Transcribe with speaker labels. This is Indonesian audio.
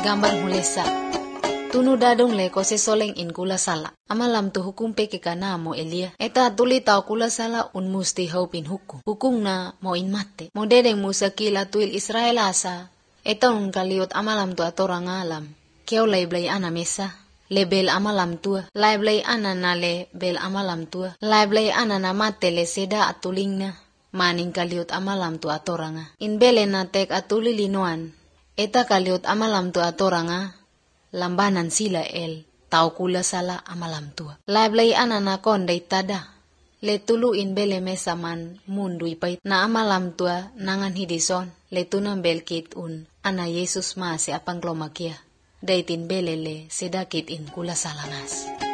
Speaker 1: gambar hulesa. Tunu dadong le ko se soleng in kula sala. Amalam tu hukum peke kana mo Elia. Eta tuli tau kula sala un musti haupin hukum. Hukum na mo in mate. Mo dedeng musa kila tuil Israel asa. Eta un kaliot amalam tu atorang alam. Keo lai blai ana mesa. Le bel amalam tua. Lai blai ana na le bel amalam tua. Lai blai ana na mate le seda atuling na. Maning kaliot amalam tu atoranga. In bele na tek atuli linoan. Eta kaliot amalam tu atoranga. Lambanan sila tau kula sala amalam tua. Lai blai ana na kondai tada. Le tulu in bele mesa man mundu ipait na amalam tua nangan hidison. Le tunang belkit un ana Yesus ma se apang klomakia. Daitin bele le sedakit in kula salangas.